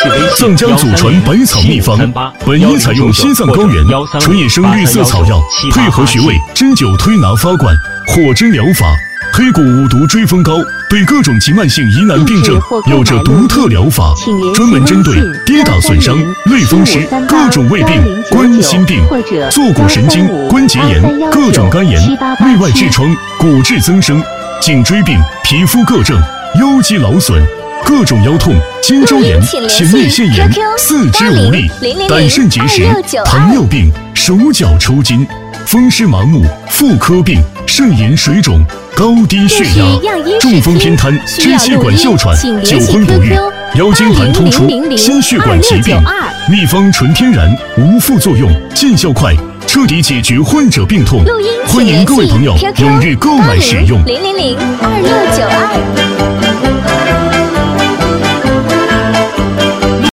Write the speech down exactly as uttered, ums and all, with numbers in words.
藏家祖传百草秘方，本医采用西藏高原纯野生绿色草药，配合穴位针灸推拿发管、火针疗法。黑谷无毒追风膏对各种急慢性疑难病症有着独特疗法，专门针对跌打损伤、类风湿、各种胃病、冠心病、坐骨神经、关节炎、各种肝炎、内外痔疮、骨质增生、颈椎病、皮肤各症、腰肌劳损、各种腰痛、肩周炎、前列腺炎、四肢无力、胆肾结石、糖尿病、手脚抽筋、风湿麻木、妇科病、肾炎水肿、高低血压、中风偏瘫、支气管哮喘、久婚不育、腰间盘突出、心血管疾病。秘方纯天然，无副作用，见效快，彻底解决患者病痛。欢迎各位朋友踊跃购买使用。 零零零二六九二。